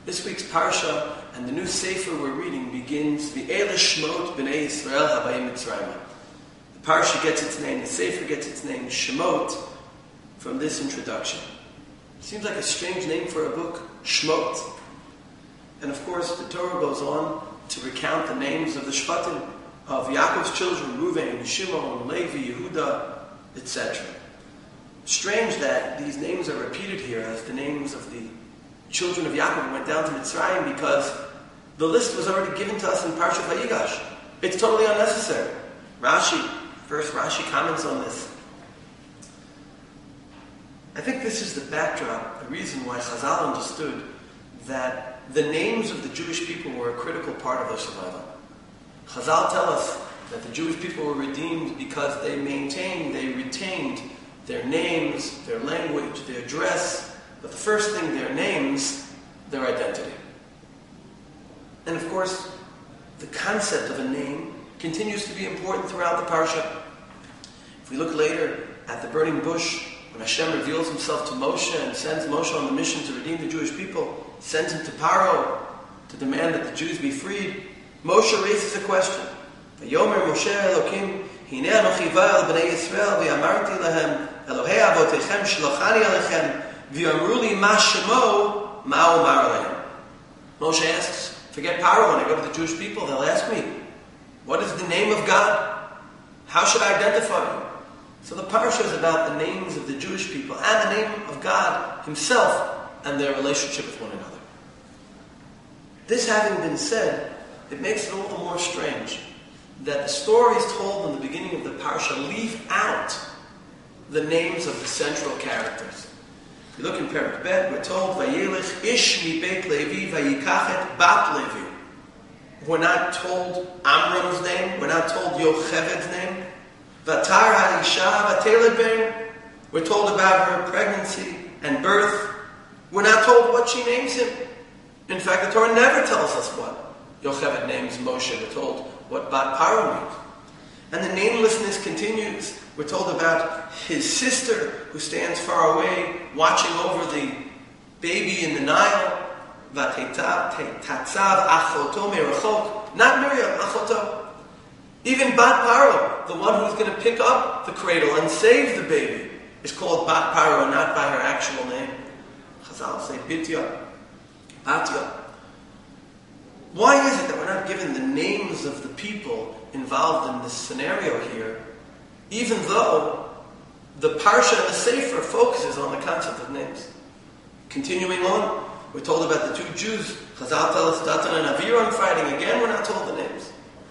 This week's Parsha and the new Sefer we're reading begins V'ele Shemot B'nei Yisrael Habayim Mitzrayim. The Parsha gets its name, the Sefer gets its name, Shemot, from this introduction. Seems like a strange name for a book, Shemot. And of course, the Torah goes on to recount the names of the Shvatim, of Yaakov's children, Reuven, Shimon, Levi, Yehuda, etc. Strange that these names are repeated here as the names of the children of Yaakov who went down to Mitzrayim, because the list was already given to us in Parshat Vayigash. It's totally unnecessary. Rashi comments on this. I think this is the backdrop, the reason why Chazal understood that the names of the Jewish people were a critical part of their survival. Chazal tell us that the Jewish people were redeemed because they retained their names, their language, their dress, but the first thing, their names, their identity. And of course, the concept of a name continues to be important throughout the Parsha. If we look later at the burning bush, when Hashem reveals himself to Moshe and sends Moshe on the mission to redeem the Jewish people, sends him to Paro to demand that the Jews be freed, Moshe raises a question. Vayomer Moshe Elokim, Hinei Anochi Va'el B'nei Yisrael v'yamarti lahem Elohei Avotechem shlochani alechem v'yamru li ma shemo ma omar alehem. Moshe asks, forget Paro, when I go to the Jewish people, they'll ask me, what is the name of God? How should I identify you? So the Parsha is about the names of the Jewish people and the name of God himself and their relationship with one another. This having been said, it makes it all the more strange that the stories told in the beginning of the Parsha leave out the names of the central characters. If you look in Perek Bet, we're told, Vayelech ish mi beit Levi vayikachet bat Levi. We're not told Amram's name, we're not told Yocheved's name. Vatar ha'isha vateled ben. We're told about her pregnancy and birth. We're not told what she names him. In fact, the Torah never tells us what Yocheved names Moshe. We're told what Bat Paro means. And the namelessness continues. We're told about his sister who stands far away, watching over the baby in the Nile. Vatetzav achoto merachok. Not Miriam, achoto. Even Bat Paro, the one who's going to pick up the cradle and save the baby, is called Bat Paro, not by her actual name. Chazal say Bitya, Batya. Why is it that we're not given the names of the people involved in this scenario here, even though the Parsha and the Sefer focuses on the concept of names? Continuing on, we're told about the two Jews. Chazal tell us Datan and Aviram fighting. Again, we're not told the names.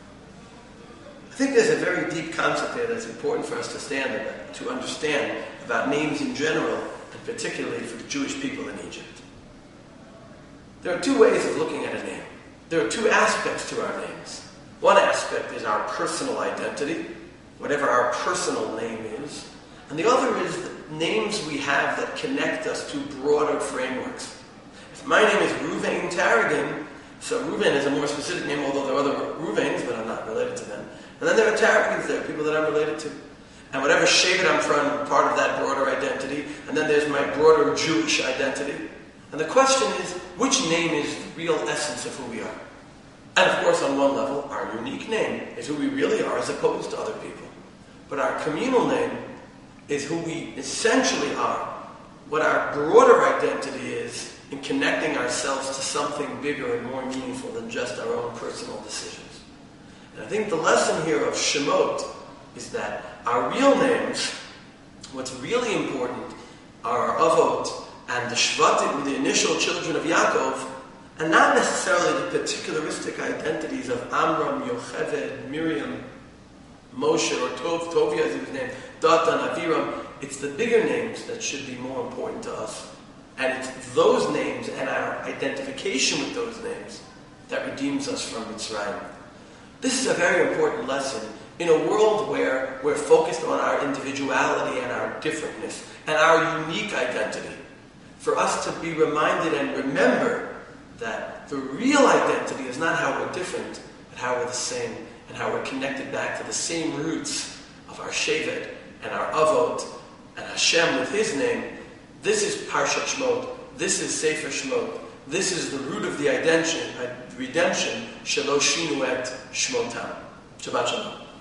I think there's a very deep concept there that's important for us to understand about names in general, and particularly for the Jewish people in Egypt. There are two ways of looking at a name. There are two aspects to our names. One aspect is our personal identity, whatever our personal name is. And the other is the names we have that connect us to broader frameworks. If my name is Reuven Tarragon, so Reuven is a more specific name, although there are other Reuvens, but I'm not related to them. And then there are Tarragons, there are people that I'm related to. And whatever Shevet I'm from, part of that broader identity. And then there's my broader Jewish identity. And the question is, which name is the real essence of who we are? And of course, on one level, our unique name is who we really are as opposed to other people. But our communal name is who we essentially are. What our broader identity is in connecting ourselves to something bigger and more meaningful than just our own personal decisions. And I think the lesson here of Shemot is that our real names, what's really important, are our Avot and the Shvatim, the initial children of Yaakov, and not necessarily the particularistic identities of Amram, Yocheved, Miriam, Moshe, or Tovia as he was named, Datan, Aviram. It's the bigger names that should be more important to us. And it's those names and our identification with those names that redeems us from Mitzrayim. This is a very important lesson in a world where we're focused on our individuality and our differentness and our unique identity. For us to be reminded and remember that the real identity is not how we're different, but how we're the same and how we're connected back to the same roots of our Shevet and our Avot and Hashem with His name. This is Parshat Shemot. This is Sefer Shemot. This is the root of the redemption, shelo shinu et shmotam. Shabbat shalom.